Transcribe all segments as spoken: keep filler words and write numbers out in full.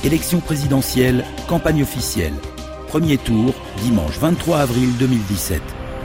Élection présidentielle, campagne officielle. Premier tour, dimanche vingt-trois avril deux mille dix-sept.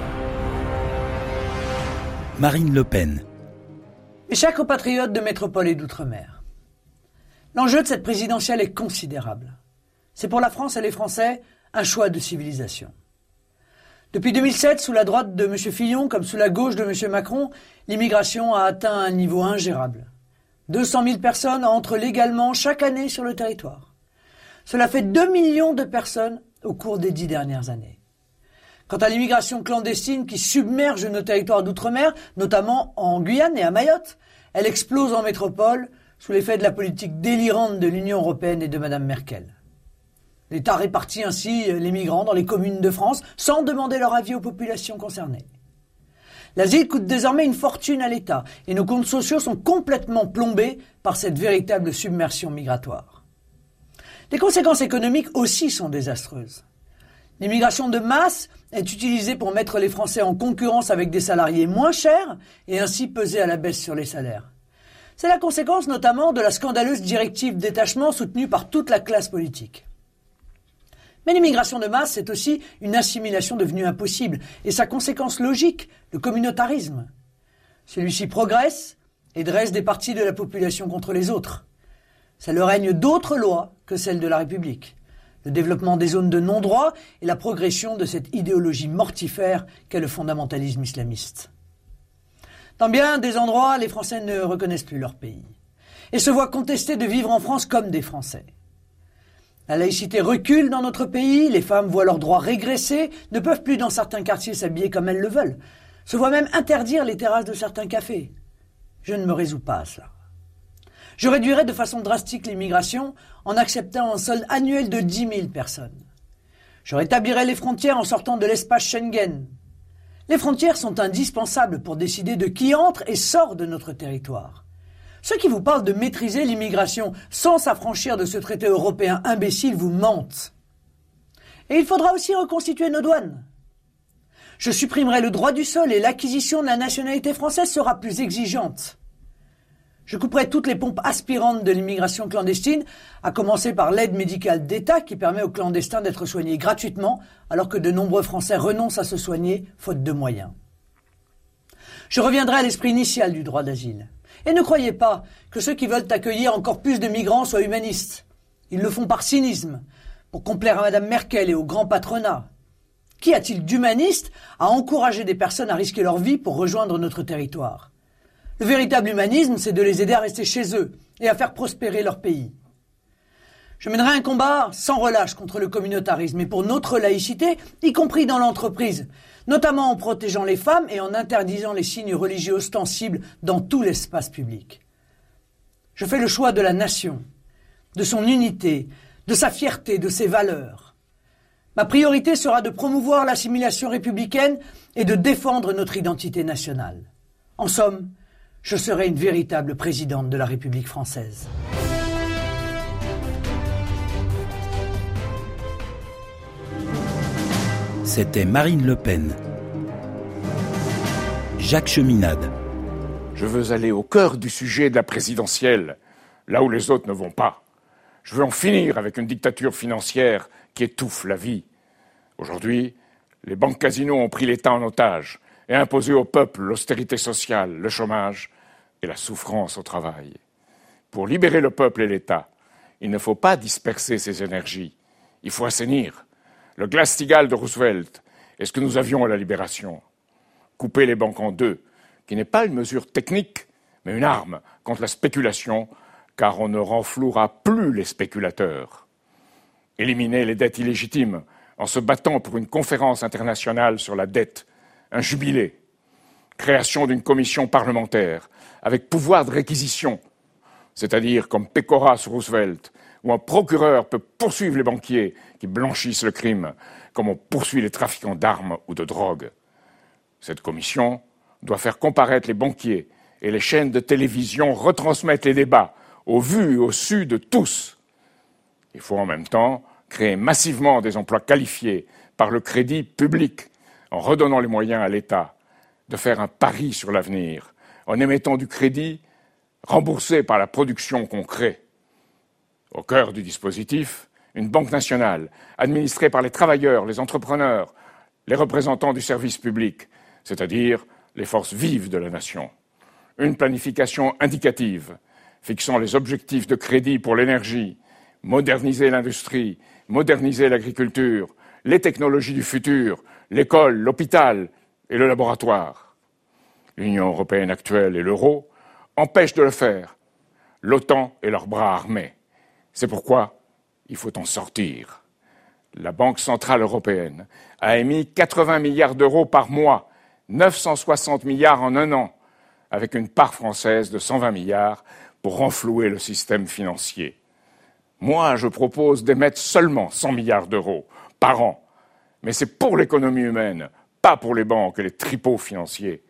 Marine Le Pen. Mes chers compatriotes de métropole et d'outre-mer, l'enjeu de cette présidentielle est considérable. C'est pour la France et les Français un choix de civilisation. Depuis deux mille sept, sous la droite de M. Fillon comme sous la gauche de M. Macron, l'immigration a atteint un niveau ingérable. deux cent mille personnes entrent légalement chaque année sur le territoire. Cela fait deux millions de personnes au cours des dix dernières années. Quant à l'immigration clandestine qui submerge nos territoires d'outre-mer, notamment en Guyane et à Mayotte, elle explose en métropole sous l'effet de la politique délirante de l'Union européenne et de Mme Merkel. L'État répartit ainsi les migrants dans les communes de France sans demander leur avis aux populations concernées. L'asile coûte désormais une fortune à l'État et nos comptes sociaux sont complètement plombés par cette véritable submersion migratoire. Les conséquences économiques aussi sont désastreuses. L'immigration de masse est utilisée pour mettre les Français en concurrence avec des salariés moins chers et ainsi peser à la baisse sur les salaires. C'est la conséquence notamment de la scandaleuse directive détachement soutenue par toute la classe politique. Mais l'immigration de masse, c'est aussi une assimilation devenue impossible et sa conséquence logique, le communautarisme. Celui-ci progresse et dresse des parties de la population contre les autres. C'est le règne d'autres lois que celles de la République. Le développement des zones de non-droit et la progression de cette idéologie mortifère qu'est le fondamentalisme islamiste. Dans bien des endroits, les Français ne reconnaissent plus leur pays et se voient contester de vivre en France comme des Français. La laïcité recule dans notre pays, les femmes voient leurs droits régresser, ne peuvent plus dans certains quartiers s'habiller comme elles le veulent, se voient même interdire les terrasses de certains cafés. Je ne me résous pas à cela. Je réduirai de façon drastique l'immigration en acceptant un solde annuel de dix mille personnes. Je rétablirai les frontières en sortant de l'espace Schengen. Les frontières sont indispensables pour décider de qui entre et sort de notre territoire. Ceux qui vous parlent de maîtriser l'immigration sans s'affranchir de ce traité européen imbécile vous mentent. Et il faudra aussi reconstituer nos douanes. Je supprimerai le droit du sol et l'acquisition de la nationalité française sera plus exigeante. Je couperai toutes les pompes aspirantes de l'immigration clandestine, à commencer par l'aide médicale d'État qui permet aux clandestins d'être soignés gratuitement, alors que de nombreux Français renoncent à se soigner, faute de moyens. Je reviendrai à l'esprit initial du droit d'asile. Et ne croyez pas que ceux qui veulent accueillir encore plus de migrants soient humanistes. Ils le font par cynisme, pour complaire à Mme Merkel et au grand patronat. Qu'y a-t-il d'humaniste à encourager des personnes à risquer leur vie pour rejoindre notre territoire ? Le véritable humanisme, c'est de les aider à rester chez eux et à faire prospérer leur pays. Je mènerai un combat sans relâche contre le communautarisme et pour notre laïcité, y compris dans l'entreprise, notamment en protégeant les femmes et en interdisant les signes religieux ostensibles dans tout l'espace public. Je fais le choix de la nation, de son unité, de sa fierté, de ses valeurs. Ma priorité sera de promouvoir l'assimilation républicaine et de défendre notre identité nationale. En somme, je serai une véritable présidente de la République française. C'était Marine Le Pen. Jacques Cheminade. Je veux aller au cœur du sujet de la présidentielle, là où les autres ne vont pas. Je veux en finir avec une dictature financière qui étouffe la vie. Aujourd'hui, les banques casinos ont pris l'État en otage et imposé au peuple l'austérité sociale, le chômage et la souffrance au travail. Pour libérer le peuple et l'État, il ne faut pas disperser ses énergies. Il faut assainir. Le Glass-Steagall de Roosevelt est ce que nous avions à la Libération. Couper les banques en deux, qui n'est pas une mesure technique, mais une arme contre la spéculation, car on ne renflouera plus les spéculateurs. Éliminer les dettes illégitimes en se battant pour une conférence internationale sur la dette, un jubilé, création d'une commission parlementaire avec pouvoir de réquisition, c'est-à-dire comme Pécora sous Roosevelt, où un procureur peut poursuivre les banquiers qui blanchissent le crime, comme on poursuit les trafiquants d'armes ou de drogue. Cette commission doit faire comparaître les banquiers et les chaînes de télévision retransmettre les débats au vu et au su de tous. Il faut en même temps créer massivement des emplois qualifiés par le crédit public, en redonnant les moyens à l'État de faire un pari sur l'avenir, en émettant du crédit remboursé par la production qu'on crée. Au cœur du dispositif, une banque nationale, administrée par les travailleurs, les entrepreneurs, les représentants du service public, c'est-à-dire les forces vives de la nation. Une planification indicative, fixant les objectifs de crédit pour l'énergie, moderniser l'industrie, moderniser l'agriculture, les technologies du futur, l'école, l'hôpital et le laboratoire. L'Union européenne actuelle et l'euro empêchent de le faire. L'OTAN et leurs bras armés. C'est pourquoi il faut en sortir. La Banque centrale européenne a émis quatre-vingts milliards d'euros par mois, neuf cent soixante milliards en un an, avec une part française de cent vingt milliards pour renflouer le système financier. Moi, je propose d'émettre seulement cent milliards d'euros par an. Mais c'est pour l'économie humaine, pas pour les banques et les tripots financiers.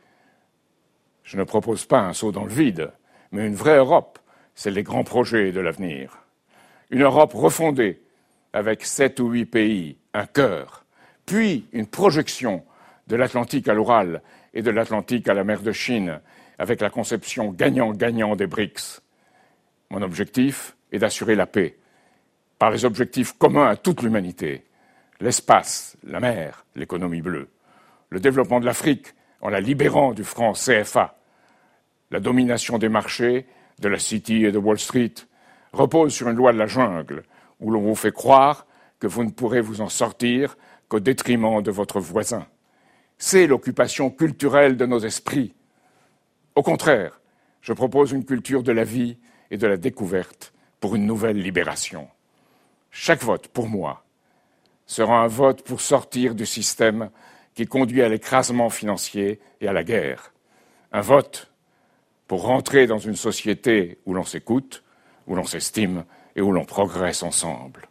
Je ne propose pas un saut dans le vide, mais une vraie Europe, celle des grands projets de l'avenir. Une Europe refondée, avec sept ou huit pays, un cœur, puis une projection de l'Atlantique à l'Oural et de l'Atlantique à la mer de Chine, avec la conception gagnant-gagnant des BRICS. Mon objectif est d'assurer la paix, par les objectifs communs à toute l'humanité, l'espace, la mer, l'économie bleue, le développement de l'Afrique en la libérant du franc C F A, la domination des marchés, de la City et de Wall Street, repose sur une loi de la jungle, où l'on vous fait croire que vous ne pourrez vous en sortir qu'au détriment de votre voisin. C'est l'occupation culturelle de nos esprits. Au contraire, je propose une culture de la vie et de la découverte pour une nouvelle libération. Chaque vote, pour moi, sera un vote pour sortir du système qui conduit à l'écrasement financier et à la guerre. Un vote pour rentrer dans une société où l'on s'écoute, où l'on s'estime et où l'on progresse ensemble.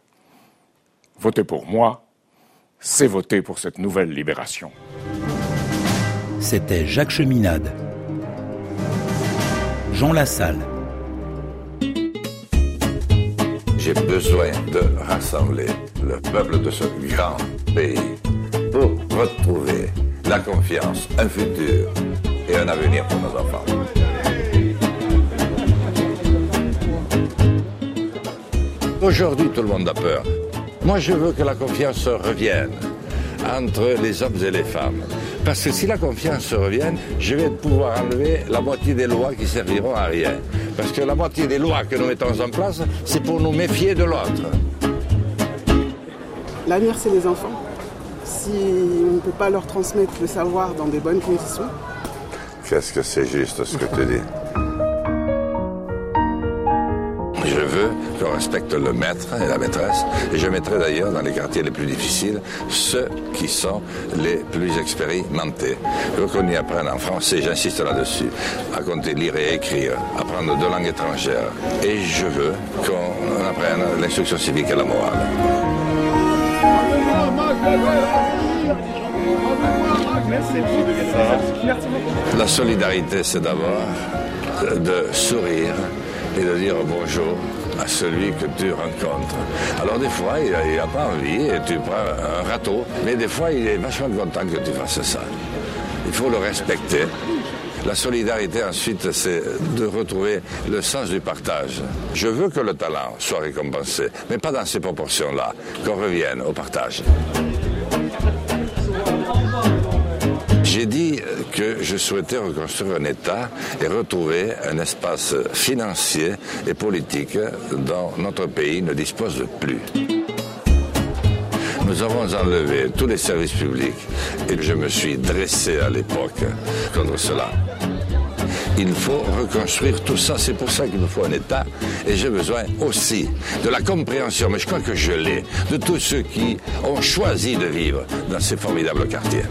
Voter pour moi, c'est voter pour cette nouvelle libération. C'était Jacques Cheminade. Jean Lassalle. J'ai besoin de rassembler le peuple de ce grand pays pour retrouver la confiance, un futur et un avenir pour nos enfants. Aujourd'hui, tout le monde a peur. Moi, je veux que la confiance revienne entre les hommes et les femmes. Parce que si la confiance revient, je vais pouvoir enlever la moitié des lois qui serviront à rien. Parce que la moitié des lois que nous mettons en place, c'est pour nous méfier de l'autre. L'avenir, c'est les enfants. Si on ne peut pas leur transmettre le savoir dans des bonnes conditions... Qu'est-ce que c'est juste ce que tu dis? Je veux qu'on respecte le maître et la maîtresse. Et je mettrai d'ailleurs dans les quartiers les plus difficiles ceux qui sont les plus expérimentés. Je veux qu'on y apprenne en français, j'insiste là-dessus, à compter, lire et écrire, apprendre deux langues étrangères. Et je veux qu'on apprenne l'instruction civique et la morale. La solidarité, c'est d'abord de sourire et de dire bonjour à celui que tu rencontres. Alors des fois, il n'a pas envie et tu prends un râteau, mais des fois, il est vachement content que tu fasses ça. Il faut le respecter. La solidarité, ensuite, c'est de retrouver le sens du partage. Je veux que le talent soit récompensé, mais pas dans ces proportions-là, qu'on revienne au partage. J'ai dit que je souhaitais reconstruire un État et retrouver un espace financier et politique dont notre pays ne dispose plus. Nous avons enlevé tous les services publics et je me suis dressé à l'époque contre cela. Il faut reconstruire tout ça, c'est pour ça qu'il me faut un État et j'ai besoin aussi de la compréhension, mais je crois que je l'ai, de tous ceux qui ont choisi de vivre dans ces formidables quartiers.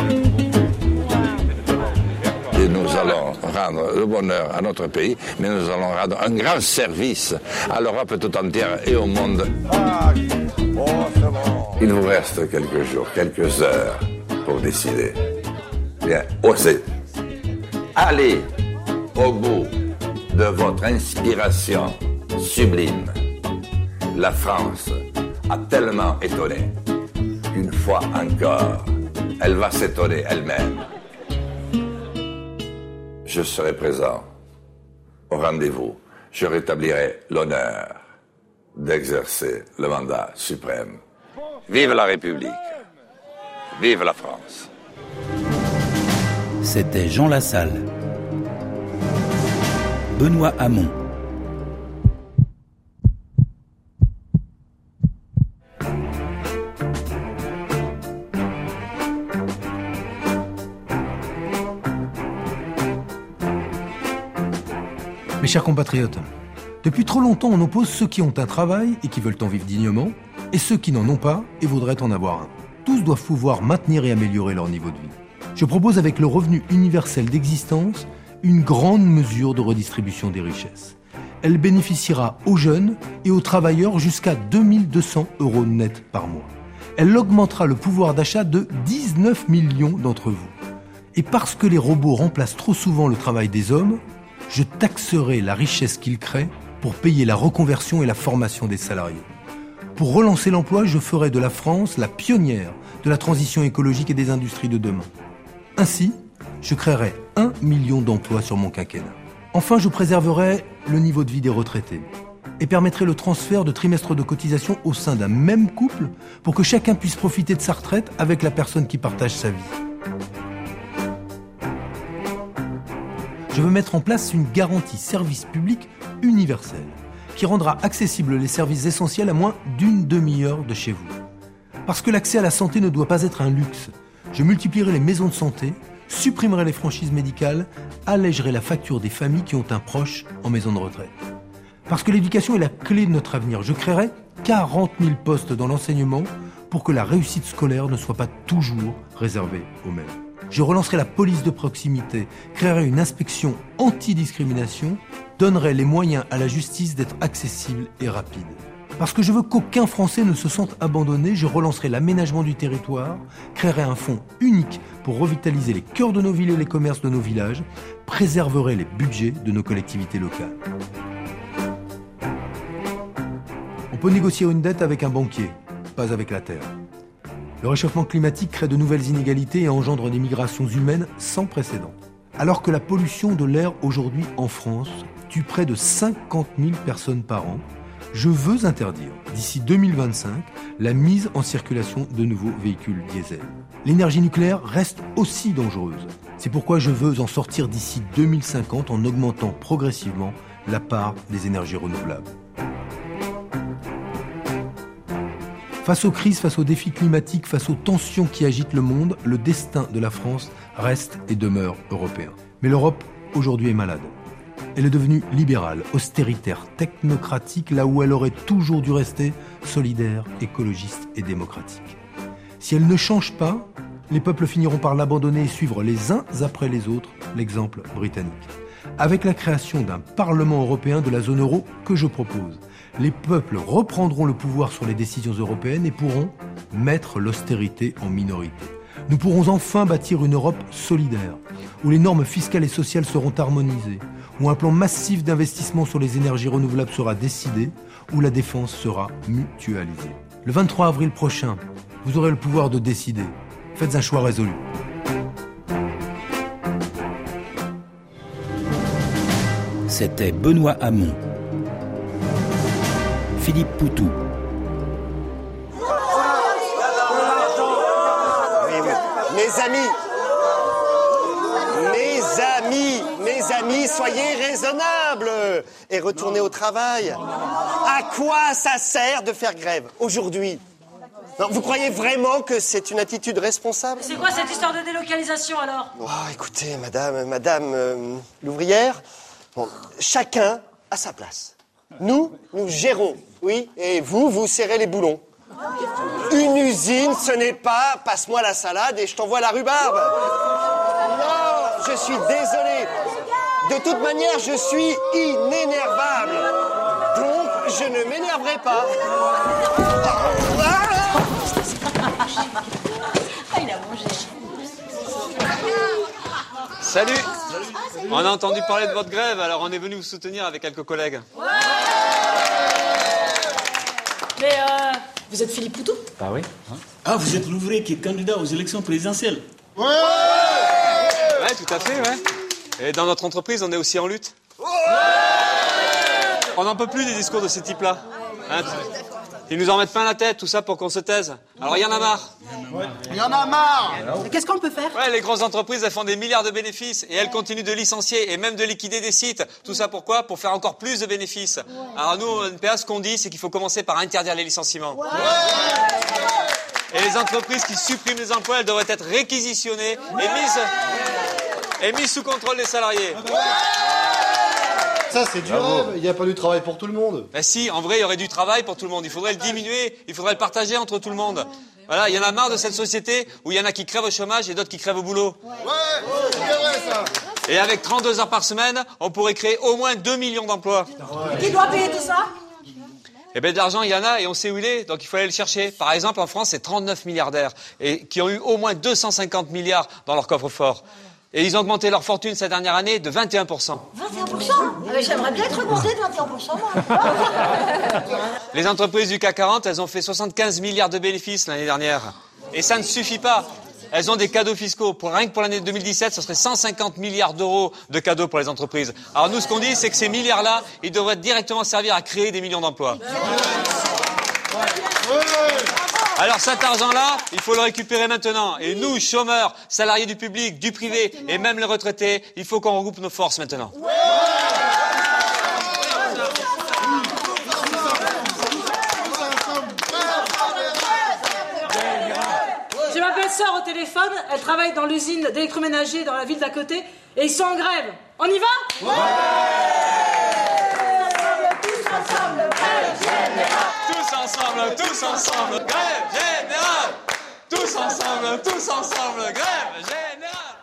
Et nous allons rendre le bonheur à notre pays, mais nous allons rendre un grand service à l'Europe tout entière et au monde. Il vous reste quelques jours, quelques heures pour décider. Bien, osez. Allez au bout de votre inspiration sublime. La France a tellement étonné qu'une fois encore, elle va s'étonner elle-même. Je serai présent au rendez-vous. Je rétablirai l'honneur d'exercer le mandat suprême. Vive la République. Vive la France. C'était Jean Lassalle. Benoît Hamon. Mes chers compatriotes, depuis trop longtemps on oppose ceux qui ont un travail et qui veulent en vivre dignement et ceux qui n'en ont pas et voudraient en avoir un. Tous doivent pouvoir maintenir et améliorer leur niveau de vie. Je propose avec le revenu universel d'existence une grande mesure de redistribution des richesses. Elle bénéficiera aux jeunes et aux travailleurs jusqu'à deux mille deux cents euros net par mois. Elle augmentera le pouvoir d'achat de dix-neuf millions d'entre vous. Et parce que les robots remplacent trop souvent le travail des hommes, je taxerai la richesse qu'ils créent pour payer la reconversion et la formation des salariés. Pour relancer l'emploi, je ferai de la France la pionnière de la transition écologique et des industries de demain. Ainsi, je créerai un million d'emplois sur mon quinquennat. Enfin, je préserverai le niveau de vie des retraités et permettrai le transfert de trimestres de cotisation au sein d'un même couple pour que chacun puisse profiter de sa retraite avec la personne qui partage sa vie. Je veux mettre en place une garantie service public universelle qui rendra accessibles les services essentiels à moins d'une demi-heure de chez vous. Parce que l'accès à la santé ne doit pas être un luxe, je multiplierai les maisons de santé, supprimerai les franchises médicales, allégerai la facture des familles qui ont un proche en maison de retraite. Parce que l'éducation est la clé de notre avenir, je créerai quarante mille postes dans l'enseignement pour que la réussite scolaire ne soit pas toujours réservée aux mêmes. Je relancerai la police de proximité, créerai une inspection anti-discrimination, donnerai les moyens à la justice d'être accessible et rapide. Parce que je veux qu'aucun Français ne se sente abandonné, je relancerai l'aménagement du territoire, créerai un fonds unique pour revitaliser les cœurs de nos villes et les commerces de nos villages, préserverai les budgets de nos collectivités locales. On peut négocier une dette avec un banquier, pas avec la terre. Le réchauffement climatique crée de nouvelles inégalités et engendre des migrations humaines sans précédent. Alors que la pollution de l'air aujourd'hui en France tue près de cinquante mille personnes par an, je veux interdire, d'ici deux mille vingt-cinq, la mise en circulation de nouveaux véhicules diesel. L'énergie nucléaire reste aussi dangereuse. C'est pourquoi je veux en sortir d'ici deux mille cinquante en augmentant progressivement la part des énergies renouvelables. Face aux crises, face aux défis climatiques, face aux tensions qui agitent le monde, le destin de la France reste et demeure européen. Mais l'Europe, aujourd'hui, est malade. Elle est devenue libérale, austéritaire, technocratique, là où elle aurait toujours dû rester solidaire, écologiste et démocratique. Si elle ne change pas, les peuples finiront par l'abandonner et suivre les uns après les autres l'exemple britannique. Avec la création d'un Parlement européen de la zone euro que je propose, les peuples reprendront le pouvoir sur les décisions européennes et pourront mettre l'austérité en minorité. Nous pourrons enfin bâtir une Europe solidaire, où les normes fiscales et sociales seront harmonisées, où un plan massif d'investissement sur les énergies renouvelables sera décidé, où la défense sera mutualisée. Le vingt-trois avril prochain, vous aurez le pouvoir de décider. Faites un choix résolu. C'était Benoît Hamon. Philippe Poutou. Oui, oui. Mes amis, mes amis, mes amis, soyez raisonnables et retournez au travail. À quoi ça sert de faire grève aujourd'hui ? Non, vous croyez vraiment que c'est une attitude responsable ? C'est quoi cette histoire de délocalisation alors ? Oh, écoutez, madame, madame euh, l'ouvrière, bon, chacun à sa place. Nous, nous gérons, oui, et vous, vous serrez les boulons. Une usine, ce n'est pas « passe-moi la salade et je t'envoie la rhubarbe ». Non, je suis désolé. De toute manière, je suis inénervable. Donc, je ne m'énerverai pas. Ah, il a mangé. Salut. On a entendu parler de votre grève, alors on est venu vous soutenir avec quelques collègues. Ouais. Mais euh, vous êtes Philippe Poutou ? Bah oui. Hein. Ah, vous êtes l'ouvrier qui est candidat aux élections présidentielles ? Ouais. Ouais, tout à fait, ouais. Et dans notre entreprise, on est aussi en lutte. Ouais. On n'en peut plus des discours de ces types-là. Hein, ils nous en mettent plein la tête, tout ça pour qu'on se taise. Alors il y en a marre. Il y en a marre. Qu'est-ce qu'on peut faire? Ouais, les grosses entreprises, elles font des milliards de bénéfices et elles continuent de licencier et même de liquider des sites. Tout ça pourquoi? Pour faire encore plus de bénéfices. Alors nous, au N P A, ce qu'on dit, c'est qu'il faut commencer par interdire les licenciements. Et les entreprises qui suppriment des emplois, elles devraient être réquisitionnées et mises, et mises sous contrôle des salariés. Ça, c'est du rêve. Il n'y a pas du travail pour tout le monde. Ben si, en vrai, il y aurait du travail pour tout le monde. Il faudrait le diminuer, il faudrait le partager entre tout le monde. Voilà, il y en a marre de cette société où il y en a qui crèvent au chômage et d'autres qui crèvent au boulot. Ouais, c'est bien vrai, ça. Et avec trente-deux heures par semaine, on pourrait créer au moins deux millions d'emplois. Qui doit payer tout ça? Eh bien, de l'argent, il y en a et on sait où il est, donc il faut aller le chercher. Par exemple, en France, c'est trente-neuf milliardaires et qui ont eu au moins deux cent cinquante milliards dans leur coffre-fort. Et ils ont augmenté leur fortune cette dernière année de vingt et un pour cent. vingt et un pour cent? Ah ben, j'aimerais bien être augmenté de vingt et un pour cent, moi. Les entreprises du C A C quarante, elles ont fait soixante-quinze milliards de bénéfices l'année dernière. Et ça ne suffit pas. Elles ont des cadeaux fiscaux. Pour, rien que pour l'année deux mille dix-sept, ce serait cent cinquante milliards d'euros de cadeaux pour les entreprises. Alors nous, ce qu'on dit, c'est que ces milliards-là, ils devraient directement servir à créer des millions d'emplois. Alors cet argent-là, il faut le récupérer maintenant. Et nous, chômeurs, salariés du public, du privé et même les retraités, il faut qu'on regroupe nos forces maintenant. J'ai ma belle-sœur au téléphone, elle travaille dans l'usine d'électroménager dans la ville d'à côté et ils sont en grève. On y va? Ouais! Tous ensemble, grève générale! Tous ensemble, tous ensemble, grève générale! Tous ensemble, tous ensemble, grève générale!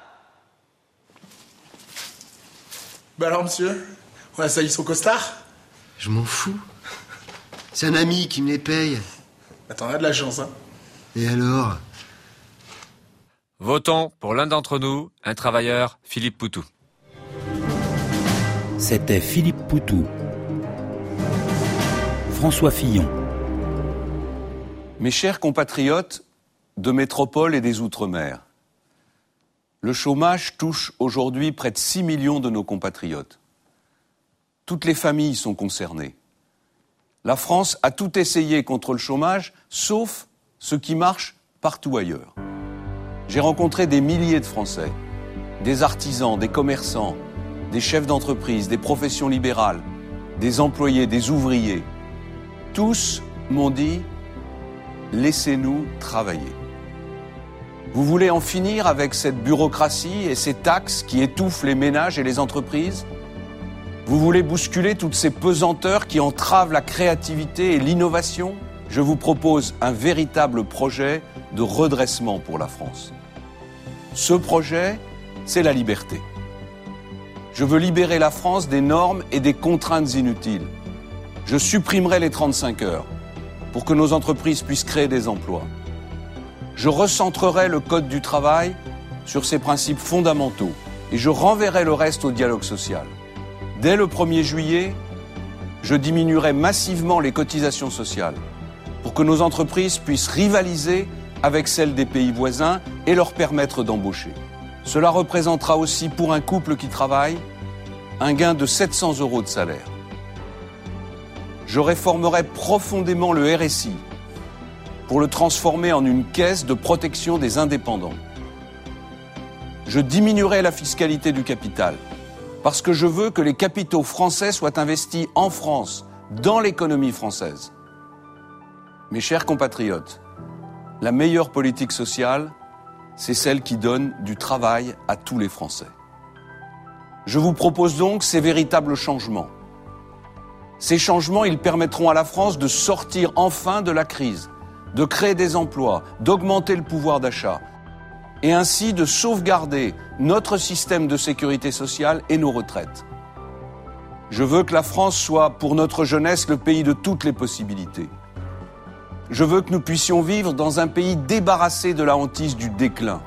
Bah alors, monsieur, on a sailli son costard? Je m'en fous. C'est un ami qui me les paye. Attends, on a de la chance, hein. Et alors? Votons pour l'un d'entre nous, un travailleur, Philippe Poutou. C'était Philippe Poutou. François Fillon. Mes chers compatriotes de métropole et des Outre-mer, le chômage touche aujourd'hui près de six millions de nos compatriotes. Toutes les familles sont concernées. La France a tout essayé contre le chômage, sauf ce qui marche partout ailleurs. J'ai rencontré des milliers de Français, des artisans, des commerçants, des chefs d'entreprise, des professions libérales, des employés, des ouvriers. Tous m'ont dit « Laissez-nous travailler ». Vous voulez en finir avec cette bureaucratie et ces taxes qui étouffent les ménages et les entreprises ? Vous voulez bousculer toutes ces pesanteurs qui entravent la créativité et l'innovation ? Je vous propose un véritable projet de redressement pour la France. Ce projet, c'est la liberté. Je veux libérer la France des normes et des contraintes inutiles. Je supprimerai les trente-cinq heures pour que nos entreprises puissent créer des emplois. Je recentrerai le Code du travail sur ses principes fondamentaux et je renverrai le reste au dialogue social. Dès le premier juillet, je diminuerai massivement les cotisations sociales pour que nos entreprises puissent rivaliser avec celles des pays voisins et leur permettre d'embaucher. Cela représentera aussi pour un couple qui travaille un gain de sept cents euros de salaire. Je réformerai profondément le R S I pour le transformer en une caisse de protection des indépendants. Je diminuerai la fiscalité du capital parce que je veux que les capitaux français soient investis en France, dans l'économie française. Mes chers compatriotes, la meilleure politique sociale, c'est celle qui donne du travail à tous les Français. Je vous propose donc ces véritables changements. Ces changements, ils permettront à la France de sortir enfin de la crise, de créer des emplois, d'augmenter le pouvoir d'achat, et ainsi de sauvegarder notre système de sécurité sociale et nos retraites. Je veux que la France soit, pour notre jeunesse, le pays de toutes les possibilités. Je veux que nous puissions vivre dans un pays débarrassé de la hantise du déclin.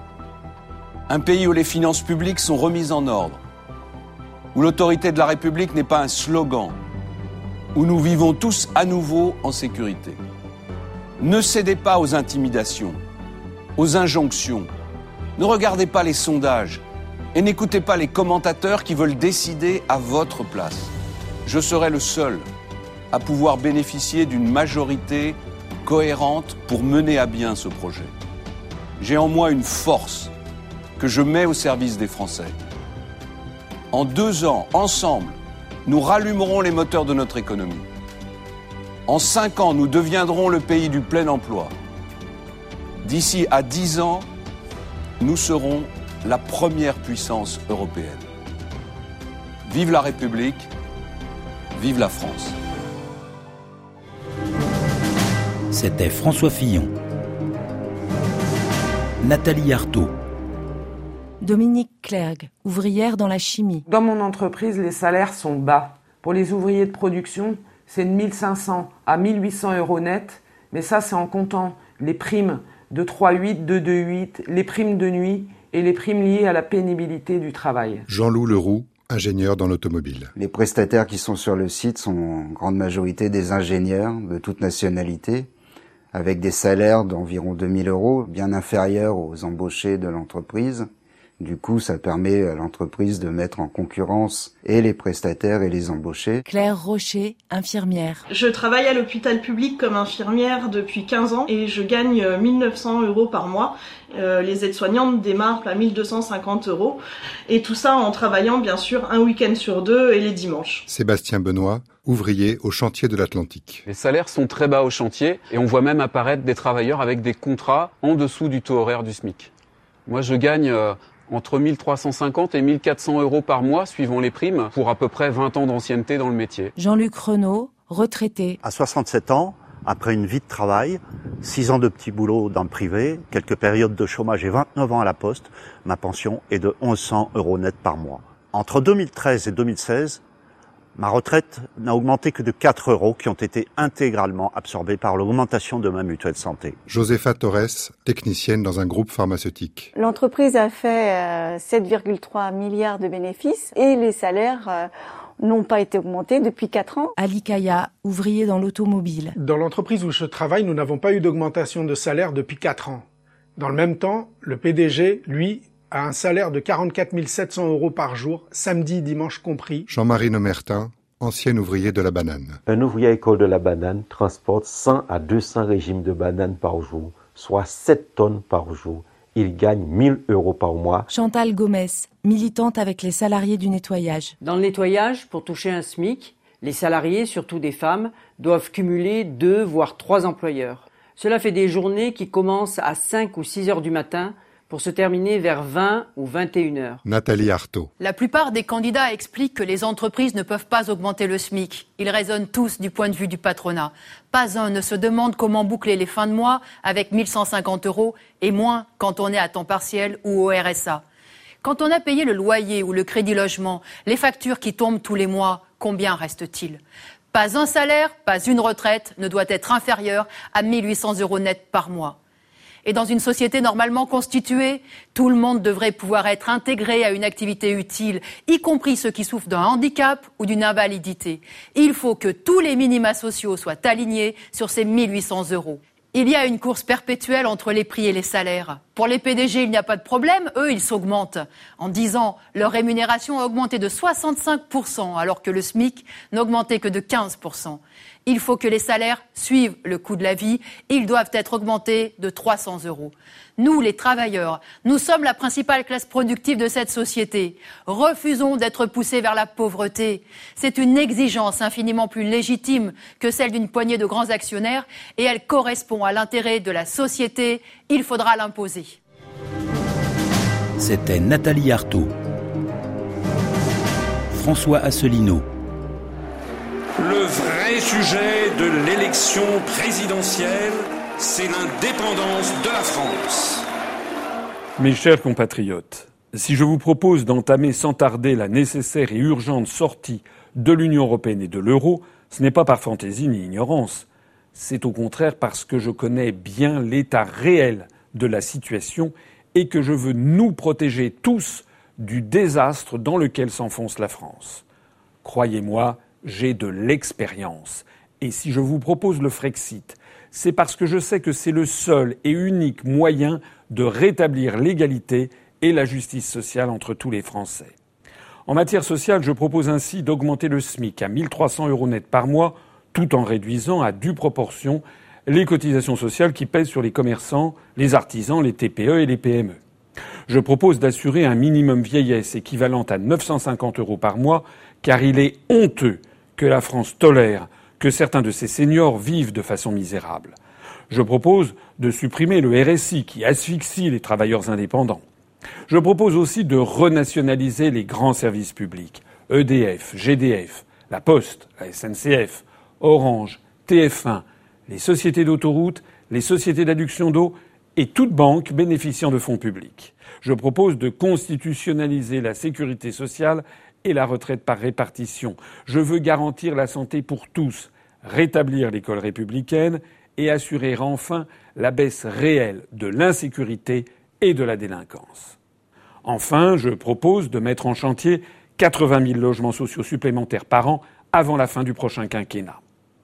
Un pays où les finances publiques sont remises en ordre, où l'autorité de la République n'est pas un slogan, où nous vivons tous à nouveau en sécurité. Ne cédez pas aux intimidations, aux injonctions. Ne regardez pas les sondages et n'écoutez pas les commentateurs qui veulent décider à votre place. je serai le seul à pouvoir bénéficier d'une majorité cohérente pour mener à bien ce projet. J'ai en moi une force que je mets au service des Français. En deux ans, ensemble, nous rallumerons les moteurs de notre économie. En cinq ans, nous deviendrons le pays du plein emploi. D'ici à dix ans, nous serons la première puissance européenne. Vive la République, vive la France. C'était François Fillon. Nathalie Arthaud. Dominique Clergue, ouvrière dans la chimie. Dans mon entreprise, les salaires sont bas. Pour les ouvriers de production, c'est de mille cinq cents à mille huit cents euros net, mais ça c'est en comptant les primes de trois huit, de deux huit, les primes de nuit et les primes liées à la pénibilité du travail. Jean-Loup Leroux, ingénieur dans l'automobile. Les prestataires qui sont sur le site sont en grande majorité des ingénieurs de toute nationalité, avec des salaires d'environ deux mille euros, bien inférieurs aux embauchés de l'entreprise. Du coup, ça permet à l'entreprise de mettre en concurrence et les prestataires et les embauchés. Claire Rocher, infirmière. Je travaille à l'hôpital public comme infirmière depuis quinze ans et je gagne mille neuf cents euros par mois. Euh, les aides-soignantes démarrent à mille deux cent cinquante euros. Et tout ça en travaillant bien sûr un week-end sur deux et les dimanches. Sébastien Benoît, ouvrier au chantier de l'Atlantique. Les salaires sont très bas au chantier et on voit même apparaître des travailleurs avec des contrats en dessous du taux horaire du SMIC. Moi, je gagne euh, entre mille trois cent cinquante et mille quatre cents euros par mois, suivant les primes, pour à peu près vingt ans d'ancienneté dans le métier. Jean-Luc Renaud, retraité. À soixante-sept ans, après une vie de travail, six ans de petit boulot dans le privé, quelques périodes de chômage et vingt-neuf ans à la poste, ma pension est de mille cent euros net par mois. Entre deux mille treize et deux mille seize, ma retraite n'a augmenté que de quatre euros qui ont été intégralement absorbés par l'augmentation de ma mutuelle santé. Josepha Torres, technicienne dans un groupe pharmaceutique. L'entreprise a fait euh, sept virgule trois milliards de bénéfices et les salaires euh, n'ont pas été augmentés depuis quatre ans. Ali Kaya, ouvrier dans l'automobile. Dans l'entreprise où je travaille, nous n'avons pas eu d'augmentation de salaire depuis quatre ans. Dans le même temps, le P D G, lui, a un salaire de quarante-quatre mille sept cents euros par jour, samedi, dimanche compris. Jean-Marie Nomertin, ancien ouvrier de la banane. Un ouvrier à l'école de la banane transporte cent à deux cents régimes de bananes par jour, soit sept tonnes par jour. Il gagne mille euros par mois. Chantal Gomez, militante avec les salariés du nettoyage. Dans le nettoyage, pour toucher un SMIC, les salariés, surtout des femmes, doivent cumuler deux voire trois employeurs. Cela fait des journées qui commencent à cinq ou six heures du matin pour se terminer vers vingt ou vingt et une heures. Nathalie Arthaud. La plupart des candidats expliquent que les entreprises ne peuvent pas augmenter le SMIC. Ils raisonnent tous du point de vue du patronat. Pas un ne se demande comment boucler les fins de mois avec mille cent cinquante euros et moins quand on est à temps partiel ou au R S A. Quand on a payé le loyer ou le crédit logement, les factures qui tombent tous les mois, combien reste-t-il ? Pas un salaire, pas une retraite ne doit être inférieur à mille huit cents euros net par mois. Et dans une société normalement constituée, tout le monde devrait pouvoir être intégré à une activité utile, y compris ceux qui souffrent d'un handicap ou d'une invalidité. Il faut que tous les minima sociaux soient alignés sur ces mille huit cents euros. Il y a une course perpétuelle entre les prix et les salaires. Pour les P D G, il n'y a pas de problème, eux, ils s'augmentent. En dix ans, leur rémunération a augmenté de soixante-cinq pour cent, alors que le SMIC n'a augmenté que de quinze pour cent. Il faut que les salaires suivent le coût de la vie. Ils doivent être augmentés de trois cents euros. Nous, les travailleurs, nous sommes la principale classe productive de cette société. Refusons d'être poussés vers la pauvreté. C'est une exigence infiniment plus légitime que celle d'une poignée de grands actionnaires et elle correspond à l'intérêt de la société. Il faudra l'imposer. C'était Nathalie Arthaud. François Asselineau. Le vrai sujet de l'élection présidentielle, c'est l'indépendance de la France. Mes chers compatriotes, si je vous propose d'entamer sans tarder la nécessaire et urgente sortie de l'Union européenne et de l'euro, ce n'est pas par fantaisie ni ignorance. C'est au contraire parce que je connais bien l'état réel de la situation et que je veux nous protéger tous du désastre dans lequel s'enfonce la France. Croyez-moi, j'ai de l'expérience. Et si je vous propose le Frexit, c'est parce que je sais que c'est le seul et unique moyen de rétablir l'égalité et la justice sociale entre tous les Français. En matière sociale, je propose ainsi d'augmenter le SMIC à mille trois cents euros net par mois, tout en réduisant à due proportion les cotisations sociales qui pèsent sur les commerçants, les artisans, les T P E et les P M E. Je propose d'assurer un minimum vieillesse équivalent à neuf cent cinquante euros par mois, car il est honteux que la France tolère que certains de ses seniors vivent de façon misérable. Je propose de supprimer le R S I qui asphyxie les travailleurs indépendants. Je propose aussi de renationaliser les grands services publics, E D F, G D F, la Poste, la S N C F, Orange, T F un, les sociétés d'autoroutes, les sociétés d'adduction d'eau et toute banque bénéficiant de fonds publics. Je propose de constitutionnaliser la sécurité sociale et la retraite par répartition. Je veux garantir la santé pour tous, rétablir l'école républicaine et assurer enfin la baisse réelle de l'insécurité et de la délinquance. Enfin, je propose de mettre en chantier quatre-vingt mille logements sociaux supplémentaires par an avant la fin du prochain quinquennat.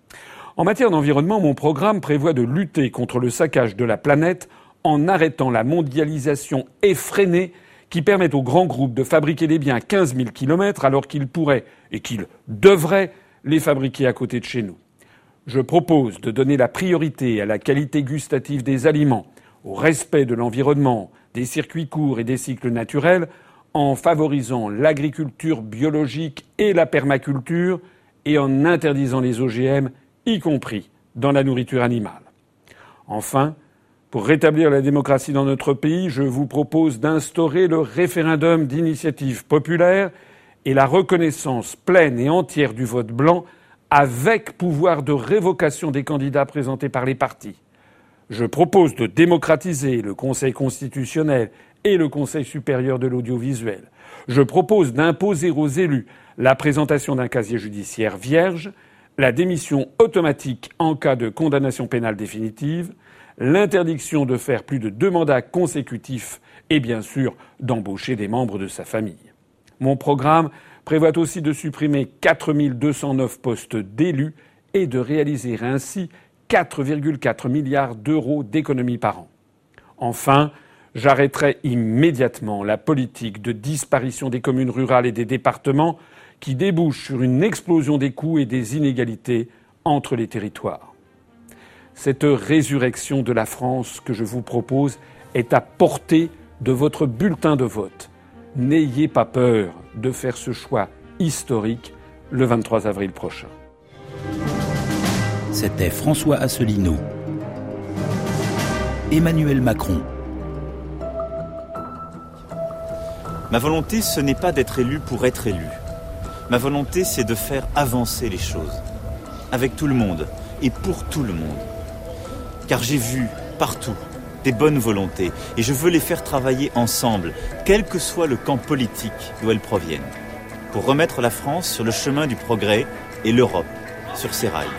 En matière d'environnement, mon programme prévoit de lutter contre le saccage de la planète en arrêtant la mondialisation effrénée qui permet aux grands groupes de fabriquer des biens à quinze mille kilomètres alors qu'ils pourraient et qu'ils devraient les fabriquer à côté de chez nous. Je propose de donner la priorité à la qualité gustative des aliments, au respect de l'environnement, des circuits courts et des cycles naturels, en favorisant l'agriculture biologique et la permaculture et en interdisant les O G M, y compris dans la nourriture animale. Enfin, pour rétablir la démocratie dans notre pays, je vous propose d'instaurer le référendum d'initiative populaire et la reconnaissance pleine et entière du vote blanc avec pouvoir de révocation des candidats présentés par les partis. Je propose de démocratiser le Conseil constitutionnel et le Conseil supérieur de l'audiovisuel. Je propose d'imposer aux élus la présentation d'un casier judiciaire vierge, la démission automatique en cas de condamnation pénale définitive, l'interdiction de faire plus de deux mandats consécutifs et bien sûr d'embaucher des membres de sa famille. Mon programme prévoit aussi de supprimer quatre mille deux cent neuf postes d'élus et de réaliser ainsi quatre virgule quatre milliards d'euros d'économies par an. Enfin, j'arrêterai immédiatement la politique de disparition des communes rurales et des départements qui débouche sur une explosion des coûts et des inégalités entre les territoires. Cette résurrection de la France que je vous propose est à portée de votre bulletin de vote. N'ayez pas peur de faire ce choix historique le vingt-trois avril prochain. C'était François Asselineau. Emmanuel Macron. Ma volonté, ce n'est pas d'être élu pour être élu. Ma volonté, c'est de faire avancer les choses. Avec tout le monde et pour tout le monde. Car j'ai vu partout des bonnes volontés et je veux les faire travailler ensemble, quel que soit le camp politique d'où elles proviennent, pour remettre la France sur le chemin du progrès et l'Europe sur ses rails.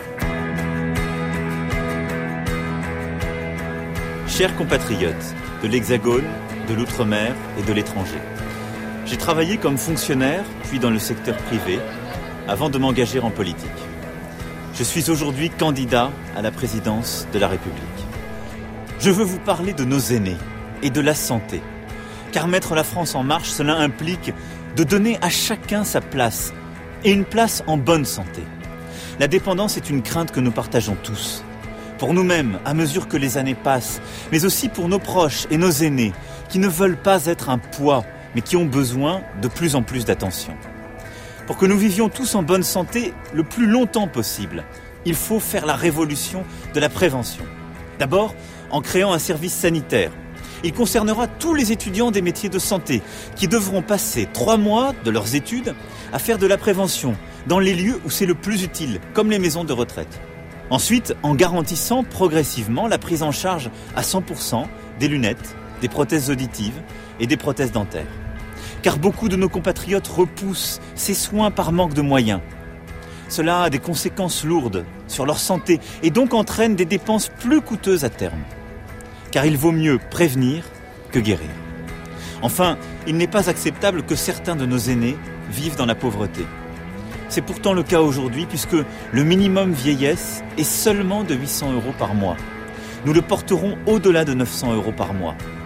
Chers compatriotes de l'Hexagone, de l'Outre-mer et de l'étranger, j'ai travaillé comme fonctionnaire, puis dans le secteur privé, avant de m'engager en politique. Je suis aujourd'hui candidat à la présidence de la République. Je veux vous parler de nos aînés et de la santé. Car mettre la France en marche, cela implique de donner à chacun sa place, et une place en bonne santé. La dépendance est une crainte que nous partageons tous. Pour nous-mêmes, à mesure que les années passent, mais aussi pour nos proches et nos aînés, qui ne veulent pas être un poids, mais qui ont besoin de plus en plus d'attention. Pour que nous vivions tous en bonne santé le plus longtemps possible, il faut faire la révolution de la prévention. D'abord, en créant un service sanitaire. Il concernera tous les étudiants des métiers de santé qui devront passer trois mois de leurs études à faire de la prévention dans les lieux où c'est le plus utile, comme les maisons de retraite. Ensuite, en garantissant progressivement la prise en charge à cent pour cent des lunettes, des prothèses auditives et des prothèses dentaires. Car beaucoup de nos compatriotes repoussent ces soins par manque de moyens. Cela a des conséquences lourdes sur leur santé et donc entraîne des dépenses plus coûteuses à terme. Car il vaut mieux prévenir que guérir. Enfin, il n'est pas acceptable que certains de nos aînés vivent dans la pauvreté. C'est pourtant le cas aujourd'hui puisque le minimum vieillesse est seulement de huit cents euros par mois. Nous le porterons au-delà de neuf cents euros par mois.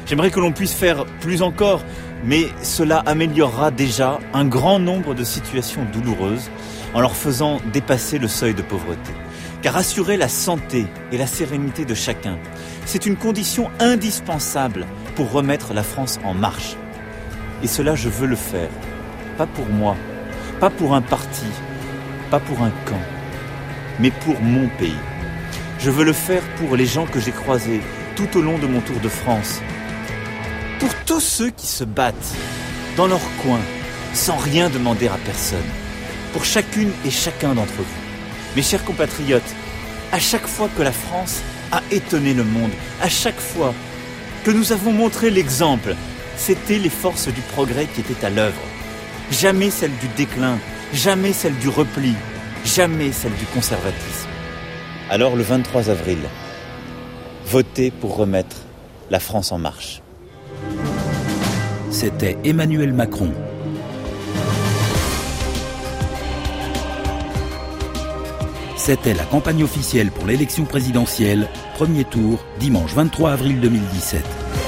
J'aimerais que l'on puisse faire plus encore, mais cela améliorera déjà un grand nombre de situations douloureuses en leur faisant dépasser le seuil de pauvreté. Car assurer la santé et la sérénité de chacun, c'est une condition indispensable pour remettre la France en marche. Et cela, je veux le faire. Pas pour moi, pas pour un parti, pas pour un camp, mais pour mon pays. Je veux le faire pour les gens que j'ai croisés tout au long de mon tour de France. Pour tous ceux qui se battent dans leur coin, sans rien demander à personne. Pour chacune et chacun d'entre vous. Mes chers compatriotes, à chaque fois que la France a étonné le monde, à chaque fois que nous avons montré l'exemple, c'était les forces du progrès qui étaient à l'œuvre. Jamais celle du déclin, jamais celle du repli, jamais celle du conservatisme. Alors le vingt-trois avril, votez pour remettre la France en marche. C'était Emmanuel Macron. C'était la campagne officielle pour l'élection présidentielle, premier tour, dimanche vingt-trois avril deux mille dix-sept.